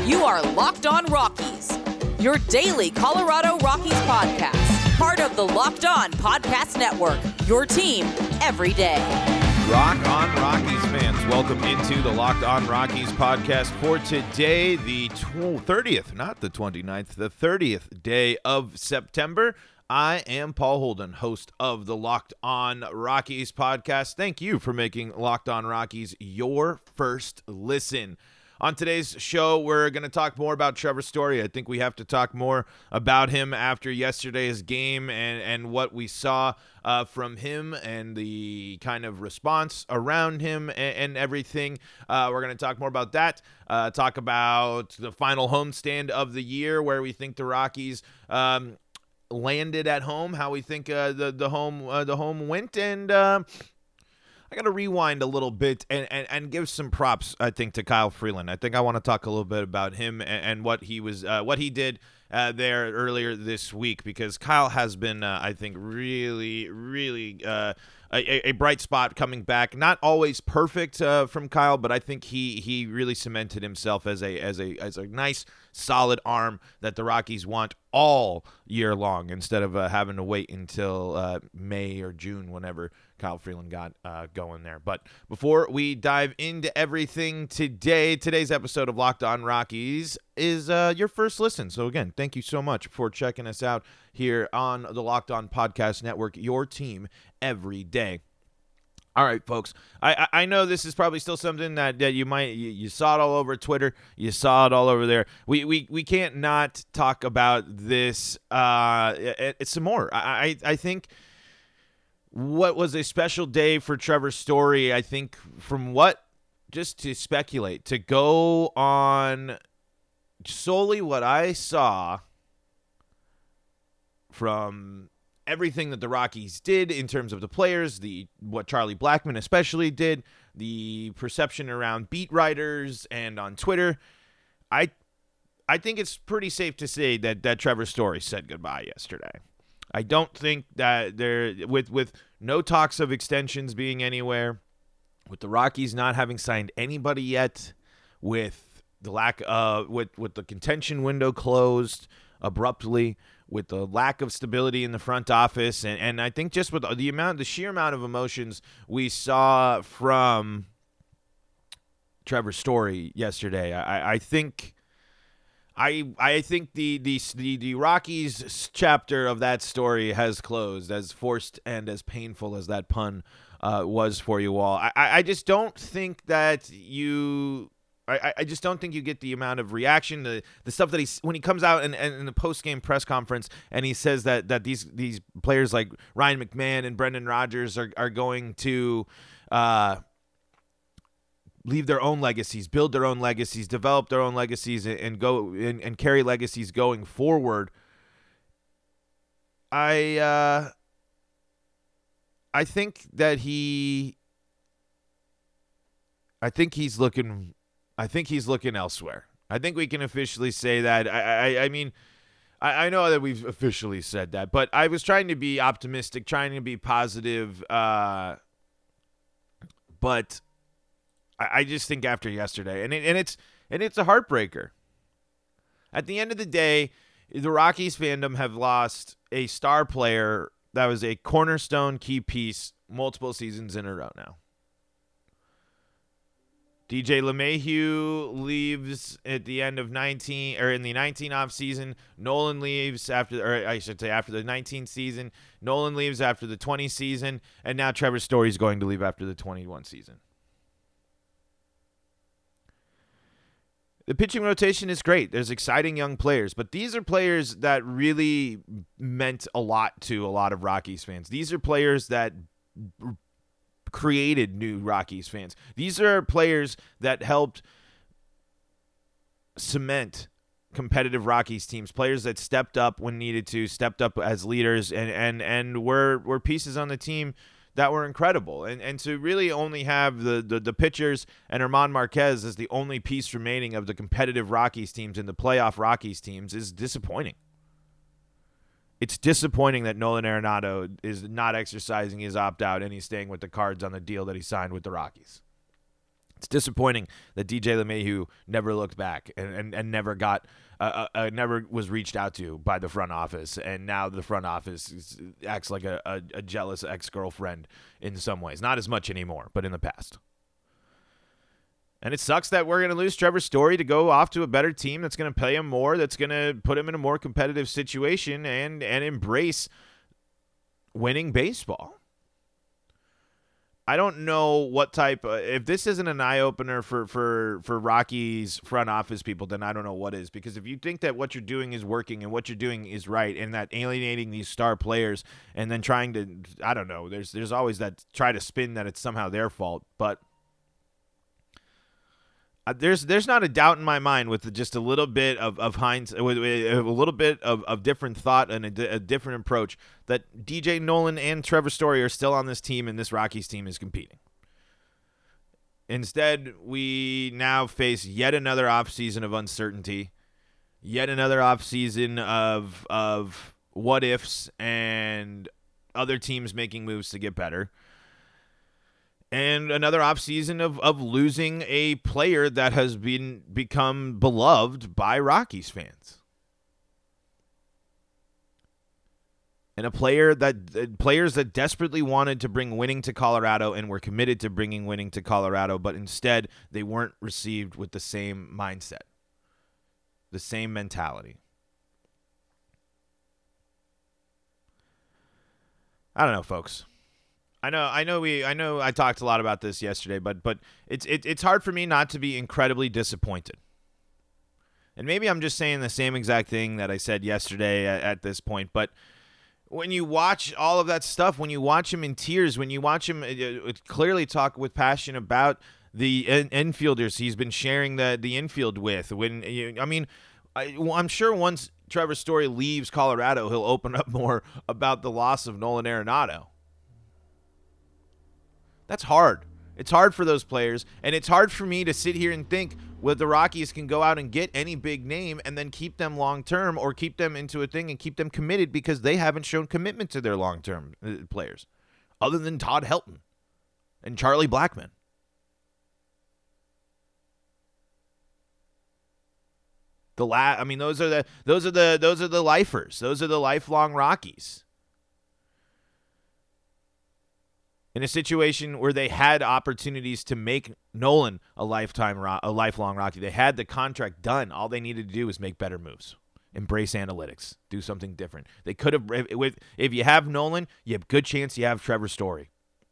You are Locked On Rockies, your daily Colorado Rockies podcast. Part of the Locked On Podcast Network, your team every day. Rock On Rockies fans, welcome into the Locked On Rockies podcast for today, the 30th, not the 29th, the 30th day of September. I am Paul Holden, host of the Locked On Rockies podcast. Thank you for making Locked On Rockies your first listen. On today's show, we're going to talk more about Trevor Story. I think we have to talk more about him after yesterday's game and what we saw from him and the kind of response around him and everything. We're going to talk more about that, talk about the final homestand of the year, where we think the Rockies landed at home, how we think the home went, and I got to rewind a little bit and give some props, I think, to Kyle Freeland. I think I want to talk a little bit about him and what he did there earlier this week, because Kyle has been, I think, really a bright spot coming back. Not always perfect from Kyle, but I think he really cemented himself as a nice, solid arm that the Rockies want all year long, instead of having to wait until May or June, whenever Kyle Freeland got going there. But before we dive into everything today, today's episode of Locked On Rockies is your first listen. So again, thank you so much for checking us out here on the Locked On Podcast Network, your team every day. All right, folks, I know this is probably still something that you saw it all over Twitter. You saw it all over there. We can't not talk about this some more. I think what was a special day for Trevor Story, I think, just to speculate, to go on solely what I saw from everything that the Rockies did in terms of the players, what Charlie Blackmon especially did, the perception around beat writers and on Twitter. I think it's pretty safe to say that Trevor Story said goodbye yesterday. I don't think that with no talks of extensions being anywhere, with the Rockies not having signed anybody yet, with the with the contention window closed abruptly, with the lack of stability in the front office, and I think just with the sheer amount of emotions we saw from Trevor Story yesterday, I think the Rockies chapter of that story has closed, as forced and as painful as that pun was for you all. I just don't think that I just don't think you get the amount of reaction, the stuff that when he comes out and in the post-game press conference and he says that these players like Ryan McMahon and Brendan Rodgers are going to leave their own legacies, build their own legacies, develop their own legacies, and go and carry legacies going forward. I think that I think he's looking elsewhere. I think we can officially say that. I mean, I know that we've officially said that, but I was trying to be optimistic, trying to be positive, but I just think after yesterday, and it's a heartbreaker. At the end of the day, the Rockies fandom have lost a star player that was a cornerstone key piece multiple seasons in a row now. DJ LeMahieu leaves at the end of in the 19 off season. Nolan leaves after the 19 season. Nolan leaves after the 20 season, and now Trevor Story is going to leave after the 21 season. The pitching rotation is great. There's exciting young players, but these are players that really meant a lot to a lot of Rockies fans. These are players that created new Rockies fans. These are players that helped cement competitive Rockies teams, players that stepped up when needed to, stepped up as leaders, and were pieces on the team that were incredible. And to really only have the pitchers and German Marquez as the only piece remaining of the competitive Rockies teams and the playoff Rockies teams is disappointing. It's disappointing that Nolan Arenado is not exercising his opt-out and he's staying with the Cards on the deal that he signed with the Rockies. It's disappointing that DJ LeMahieu never looked back and never got never was reached out to by the front office, and now the front office acts like a jealous ex-girlfriend in some ways. Not as much anymore, but in the past. And it sucks that we're going to lose Trevor Story to go off to a better team that's going to pay him more, that's going to put him in a more competitive situation and embrace winning baseball. I don't know what type if this isn't an eye-opener for Rockies front office people, then I don't know what is. Because if you think that what you're doing is working and what you're doing is right and that alienating these star players and then trying to, I don't know, there's always that try to spin that it's somehow their fault. But there's not a doubt in my mind with just a little bit of hindsight, with a little bit of different thought and a different approach, that DJ Nolan and Trevor Story are still on this team and this Rockies team is competing. Instead, we now face yet another offseason of uncertainty, yet another offseason of what ifs and other teams making moves to get better. And another offseason of losing a player that has become beloved by Rockies fans. And players that desperately wanted to bring winning to Colorado and were committed to bringing winning to Colorado, but instead they weren't received with the same mindset, the same mentality. I don't know, folks. I know I talked a lot about this yesterday, but it's hard for me not to be incredibly disappointed. And maybe I'm just saying the same exact thing that I said yesterday at this point, but when you watch all of that stuff, when you watch him in tears, when you watch him clearly talk with passion about the infielders he's been sharing the infield with, I'm sure once Trevor Story leaves Colorado, he'll open up more about the loss of Nolan Arenado. That's hard. It's hard for those players, and it's hard for me to sit here and think whether the Rockies can go out and get any big name and then keep them long-term or keep them into a thing and keep them committed because they haven't shown commitment to their long-term players other than Todd Helton and Charlie Blackmon. Those are the lifers. Those are the lifelong Rockies. In a situation where they had opportunities to make Nolan a lifelong Rocky. They had the contract done. All they needed to do was make better moves. Embrace analytics. Do something different. They could have, if you have Nolan, you have a good chance you have Trevor Story.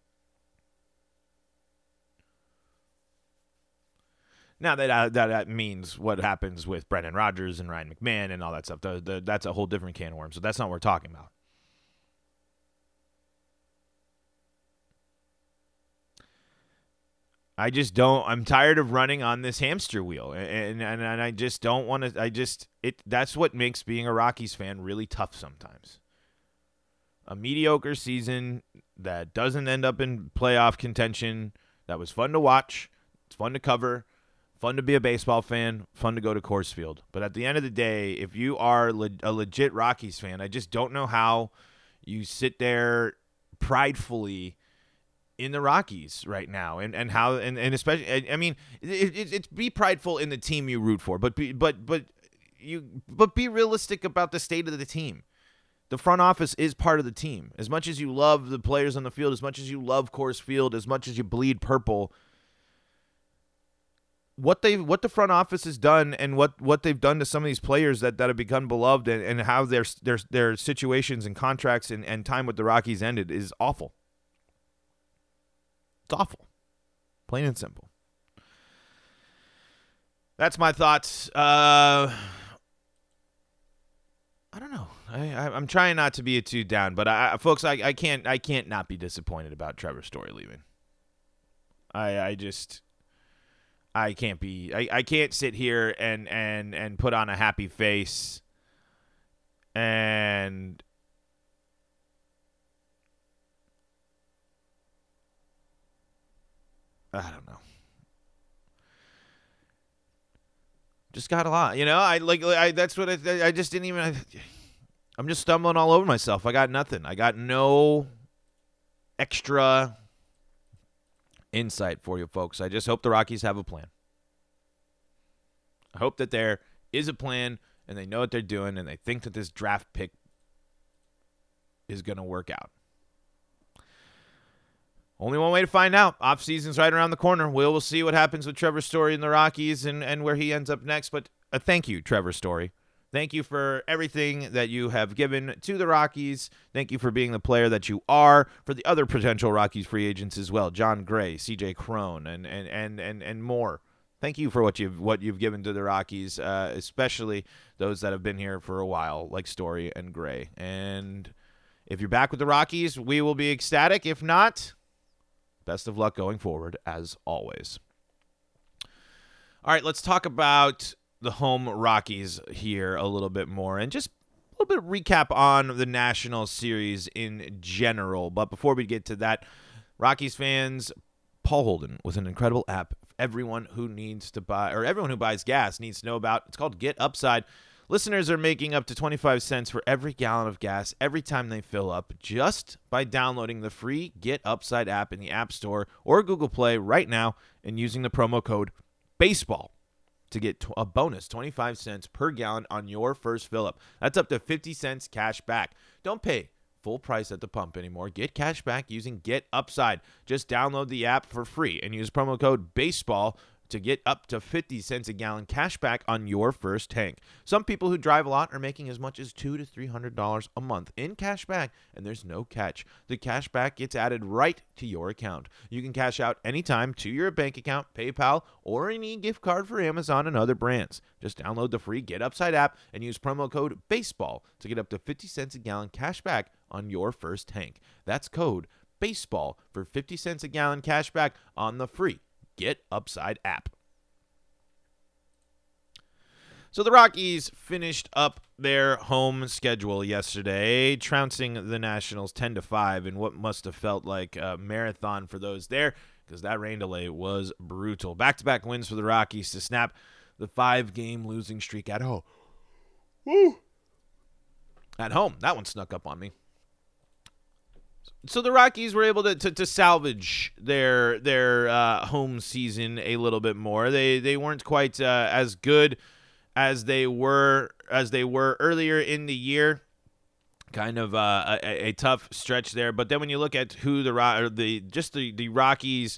Now that means what happens with Brendan Rodgers and Ryan McMahon and all that stuff. That's a whole different can of worms. So that's not what we're talking about. I'm tired of running on this hamster wheel, and I just don't want to. That's what makes being a Rockies fan really tough sometimes. A mediocre season that doesn't end up in playoff contention, that was fun to watch, it's fun to cover, fun to be a baseball fan, fun to go to Coors Field. But at the end of the day, if you are a legit Rockies fan, I just don't know how you sit there pridefully in the Rockies right now, and how and especially, I mean, it's be prideful in the team you root for, but be realistic about the state of the team. The front office is part of the team. As much as you love the players on the field, as much as you love Coors Field, as much as you bleed purple, what the front office has done and what they've done to some of these players that have become beloved and how their situations and contracts and time with the Rockies ended is awful. It's awful. Plain and simple. That's my thoughts. I don't know. I'm trying not to be too down, but folks, I can't not be disappointed about Trevor Story leaving. I can't sit here and put on a happy face and I don't know. Just got a lot, that's what I just didn't even. I'm just stumbling all over myself. I got nothing. I got no extra insight for you folks. I just hope the Rockies have a plan. I hope that there is a plan and they know what they're doing and they think that this draft pick is going to work out. Only one way to find out. Off-season's right around the corner. We'll see what happens with Trevor Story and the Rockies and where he ends up next. But thank you, Trevor Story. Thank you for everything that you have given to the Rockies. Thank you for being the player that you are for the other potential Rockies free agents as well. John Gray, CJ Cron, and more. Thank you for what you've given to the Rockies, especially those that have been here for a while, like Story and Gray. And if you're back with the Rockies, we will be ecstatic. If not, best of luck going forward, as always. All right, let's talk about the home Rockies here a little bit more and just a little bit of recap on the National Series in general. But before we get to that, Rockies fans, Paul Holden with an incredible app everyone who needs to buy, or everyone who buys gas needs to know about. It's called Get Upside. Listeners are making up to 25 cents for every gallon of gas every time they fill up just by downloading the free Get Upside app in the App Store or Google Play right now and using the promo code BASEBALL to get a bonus 25 cents per gallon on your first fill-up. That's up to 50 cents cash back. Don't pay full price at the pump anymore. Get cash back using Get Upside. Just download the app for free and use promo code BASEBALL to get up to 50 cents a gallon cash back on your first tank. Some people who drive a lot are making as much as $200 to $300 a month in cash back, and there's no catch. The cash back gets added right to your account. You can cash out anytime to your bank account, PayPal, or an e-gift card for Amazon and other brands. Just download the free Get Upside app and use promo code BASEBALL to get up to 50 cents a gallon cash back on your first tank. That's code BASEBALL for 50 cents a gallon cash back on the free Get Upside app. So the Rockies finished up their home schedule yesterday, trouncing the Nationals 10-5 in what must have felt like a marathon for those there, because that rain delay was brutal. Back-to-back wins for the Rockies to snap the 5-game losing streak at home. Woo! At home. That one snuck up on me. So the Rockies were able to salvage their home season a little bit more. They weren't quite as good as they were earlier in the year. Kind of a tough stretch there. But then when you look at who the Rockies'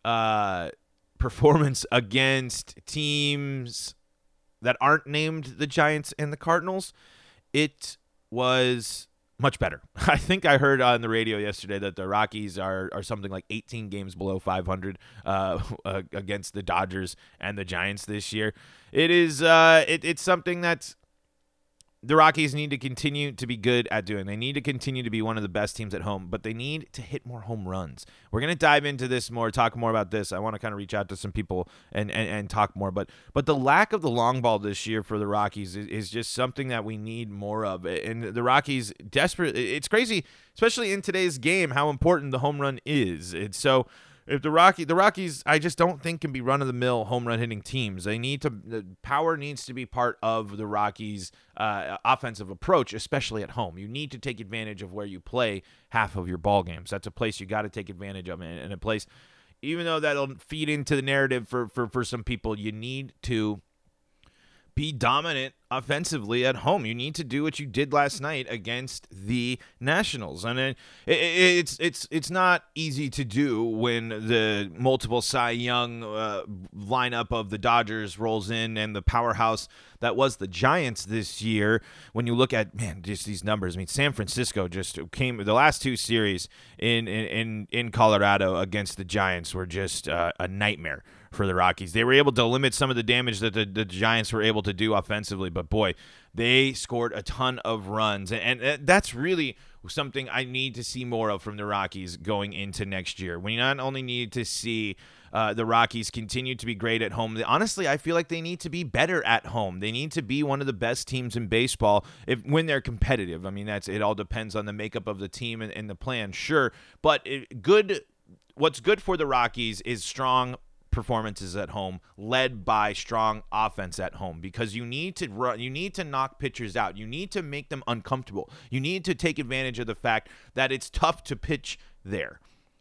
performance against teams that aren't named the Giants and the Cardinals, it was much better. I think I heard on the radio yesterday that the Rockies are something like 18 games below 500 against the Dodgers and the Giants this year. It is it's something that the Rockies need to continue to be good at doing. They need to continue to be one of the best teams at home, but they need to hit more home runs. We're going to dive into this more, talk more about this. I want to kind of reach out to some people and talk more, but the lack of the long ball this year for the Rockies is just something that we need more of. And the Rockies it's crazy, especially in today's game, how important the home run is. And so if the Rockies, I just don't think can be run-of-the-mill home run hitting teams. The power needs to be part of the Rockies' offensive approach, especially at home. You need to take advantage of where you play half of your ball games. That's a place you got to take advantage of, and a place, even though that'll feed into the narrative for some people, you need to be dominant offensively at home. You need to do what you did last night against the Nationals. And it's not easy to do when the multiple Cy Young lineup of the Dodgers rolls in and the powerhouse that was the Giants this year. When you look at, just these numbers. I mean, San Francisco just came, the last two series in Colorado against the Giants were just a nightmare for the Rockies. They were able to limit some of the damage that the Giants were able to do offensively, but boy, they scored a ton of runs, and that's really something I need to see more of from the Rockies going into next year. We not only need to see the Rockies continue to be great at home, honestly, I feel like they need to be better at home. They need to be one of the best teams in baseball when they're competitive. I mean, it all depends on the makeup of the team and the plan, sure, but what's good for the Rockies is strong performances at home led by strong offense at home, because you need to run, you need to knock pitchers out, you need to make them uncomfortable, you need to take advantage of the fact that it's tough to pitch there.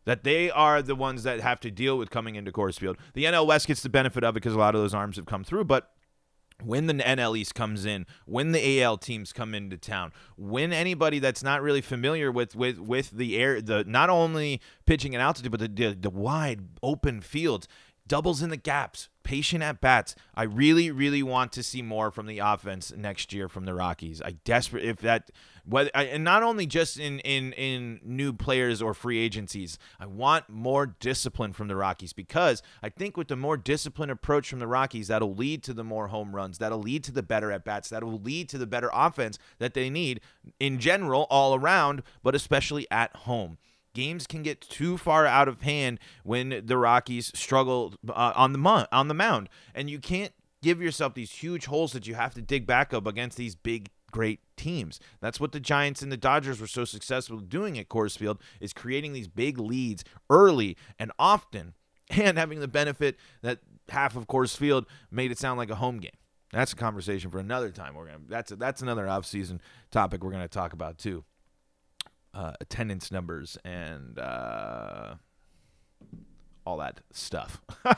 that they are the ones that have to deal with coming into Coors Field. The NL West gets the benefit of it because a lot of those arms have come through, but when the NL East comes in, when the AL teams come into town, when anybody that's not really familiar with the air, not only pitching at altitude, but the wide open fields, doubles in the gaps, patient at bats. I really, really want to see more from the offense next year from the Rockies. And not only just in new players or free agencies. I want more discipline from the Rockies, because I think with the more disciplined approach from the Rockies, that'll lead to the more home runs. That'll lead to the better at bats. That'll lead to the better offense that they need in general all around, but especially at home. Games can get too far out of hand when the Rockies struggle on the mound, and you can't give yourself these huge holes that you have to dig back up against these big, great teams. That's what the Giants and the Dodgers were so successful doing at Coors Field, is creating these big leads early and often, and having the benefit that half of Coors Field made it sound like a home game. That's a conversation for another time. That's another off-season topic we're going to talk about too. Attendance numbers and all that stuff.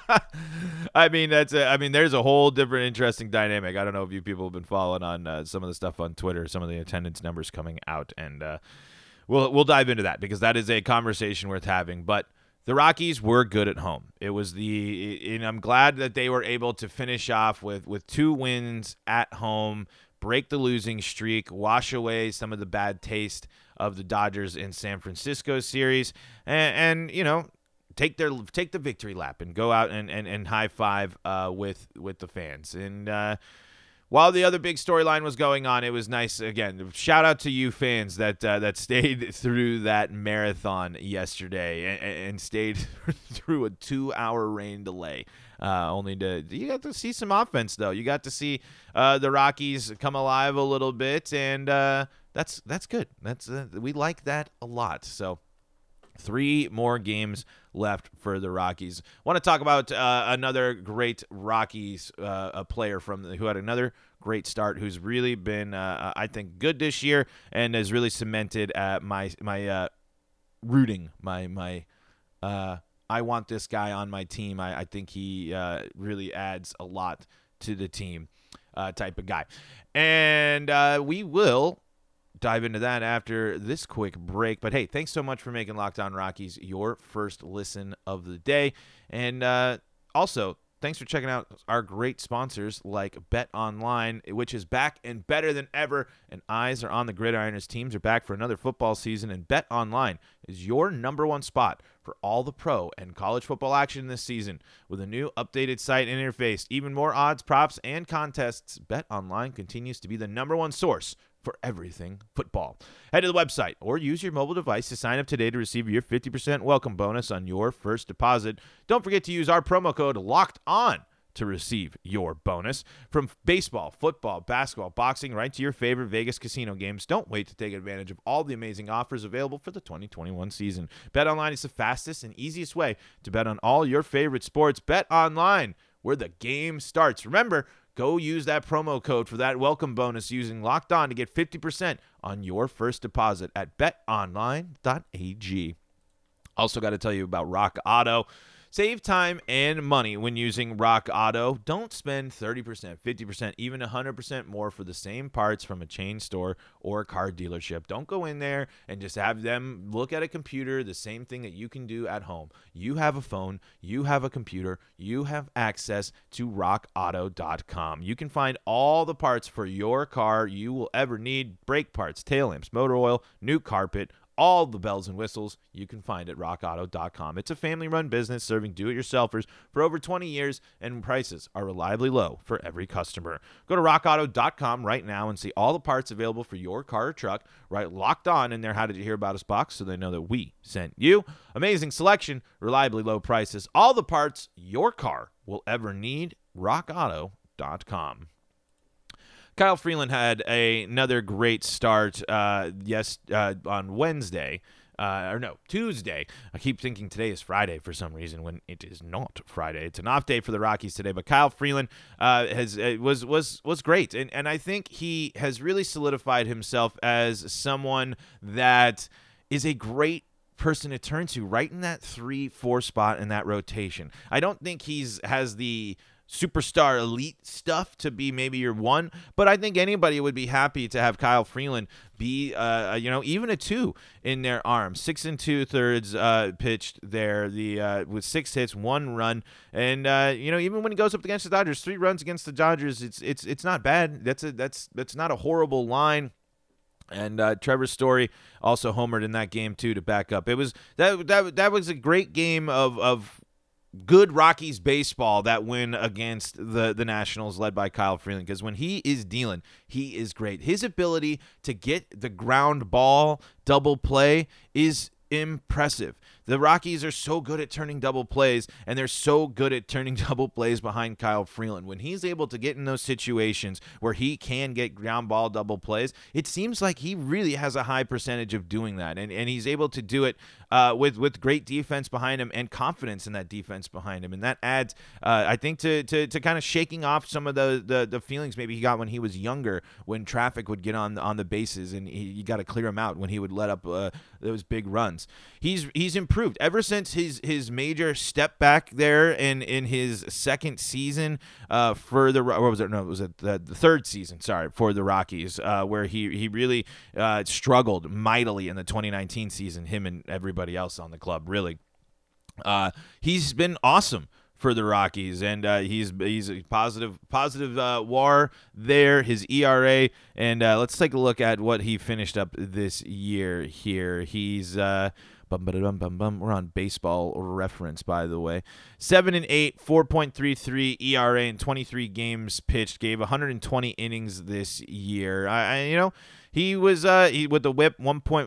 There's a whole different interesting dynamic. I don't know if you people have been following on some of the stuff on Twitter, some of the attendance numbers coming out, and we'll dive into that, because that is a conversation worth having. But the Rockies were good at home. And I'm glad that they were able to finish off with 2 wins at home, break the losing streak, wash away some of the bad taste of the Dodgers in San Francisco series, and take the victory lap and go out and high five with the fans. And while the other big storyline was going on, it was nice. Again, shout out to you fans that stayed through that marathon yesterday and stayed through a 2-hour rain delay. You got to see some offense, though. You got to see the Rockies come alive a little bit, and that's good. We like that a lot. So 3 more games left for the Rockies. Want to talk about another great Rockies player who had another great start, who's really been, I think, good this year, and has really cemented my rooting, my I want this guy on my team. I think he really adds a lot to the team type of guy. And we will dive into that after this quick break. But hey, thanks so much for making Locked On Rockies your first listen of the day. And also, thanks for checking out our great sponsors like Bet Online, which is back and better than ever. And eyes are on the gridiron as teams are back for another football season. And Bet Online is your #1 spot for all the pro and college football action this season. With a new updated site interface, even more odds, props, and contests, Bet Online continues to be the #1 source for everything football. Head to the website or use your mobile device to sign up today to receive your 50% welcome bonus on your first deposit. Don't forget to use our promo code LOCKEDON to receive your bonus. From baseball, football, basketball, boxing, right to your favorite Vegas casino games, don't wait to take advantage of all the amazing offers available for the 2021 season. BetOnline is the fastest and easiest way to bet on all your favorite sports. BetOnline, where the game starts. Remember, go use that promo code for that welcome bonus using Locked On to get 50% on your first deposit at betonline.ag. Also got to tell you about Rock Auto. Save time and money when using Rock Auto. Don't spend 30%, 50%, even 100% more for the same parts from a chain store or a car dealership. Don't go in there and just have them look at a computer, the same thing that you can do at home. You have a phone, you have a computer, you have access to rockauto.com. You can find all the parts for your car you will ever need: brake parts, tail lamps, motor oil, new carpet, all the bells and whistles you can find at rockauto.com. It's a family-run business serving do-it-yourselfers for over 20 years, and prices are reliably low for every customer. Go to rockauto.com right now and see all the parts available for your car or truck. Write Locked On in their How Did You Hear About Us box so they know that we sent you. Amazing selection, reliably low prices, all the parts your car will ever need. rockauto.com. Kyle Freeland had another great start on Wednesday. Tuesday. I keep thinking today is Friday for some reason when it is not Friday. It's an off day for the Rockies today, but Kyle Freeland was great. And I think he has really solidified himself as someone that is a great person to turn to right in that 3-4 spot in that rotation. I don't think has the superstar elite stuff to be maybe your one, but I think anybody would be happy to have Kyle Freeland be even a 2 in their arm. 6 2/3 pitched there, with 6 hits, 1 run, and even when he goes up against the Dodgers, 3 runs against the Dodgers, it's not bad. That's not a horrible line. And Trevor Story also homered in that game too to back up. It was that was a great game of good Rockies baseball, that win against the Nationals led by Kyle Freeland, because when he is dealing, he is great. His ability to get the ground ball double play is impressive. The Rockies are so good at turning double plays, and they're so good at turning double plays behind Kyle Freeland. When he's able to get in those situations where he can get ground ball double plays, it seems like he really has a high percentage of doing that, and he's able to do it with great defense behind him and confidence in that defense behind him, and that adds, I think, to kind of shaking off some of the feelings maybe he got when he was younger, when traffic would get on the bases, and you got to clear him out when he would let up those big runs. He's improved ever since his major step back there in his second season for the third season, for the Rockies, where he really struggled mightily in the 2019 season, him and everybody else on the club, really. He's been awesome for the Rockies, and he's a positive WAR there, his ERA, and let's take a look at what he finished up this year here. He's we're on Baseball Reference, by the way. 7-8, 4.33 ERA in 23 games pitched. Gave 120 innings this year. He was with the WHIP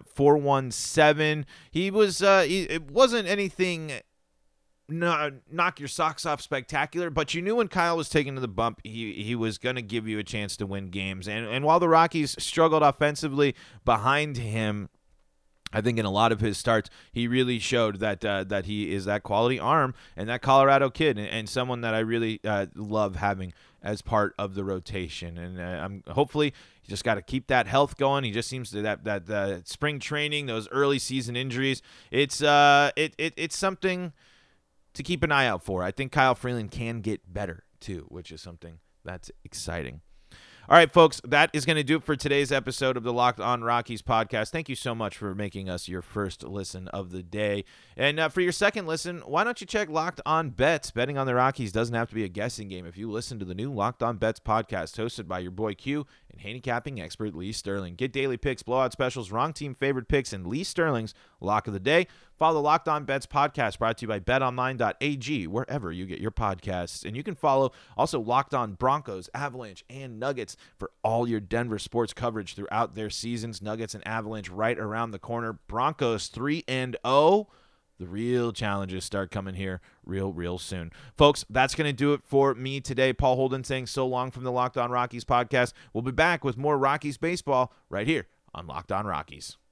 1.417. He was it wasn't anything knock your socks off spectacular, but you knew when Kyle was taken to the bump, he was going to give you a chance to win games. And while the Rockies struggled offensively behind him, I think in a lot of his starts, he really showed that he is that quality arm and that Colorado kid, and someone that I really love having as part of the rotation. And I'm hopefully you just got to keep that health going. He just seems to that spring training, those early season injuries. It's something to keep an eye out for. I think Kyle Freeland can get better too, which is something that's exciting. All right, folks, that is going to do it for today's episode of the Locked On Rockies podcast. Thank you so much for making us your first listen of the day. And for your second listen, why don't you check Locked On Bets? Betting on the Rockies doesn't have to be a guessing game if you listen to the new Locked On Bets podcast hosted by your boy Q and handicapping expert Lee Sterling. Get daily picks, blowout specials, wrong team favorite picks, and Lee Sterling's Lock of the Day. Follow the Locked On Bets podcast, brought to you by betonline.ag, wherever you get your podcasts. And you can follow also Locked On Broncos, Avalanche, and Nuggets for all your Denver sports coverage throughout their seasons. Nuggets and Avalanche right around the corner. Broncos 3-0. The real challenges start coming here real soon. Folks, that's going to do it for me today. Paul Holden saying so long from the Locked On Rockies podcast. We'll be back with more Rockies baseball right here on Locked On Rockies.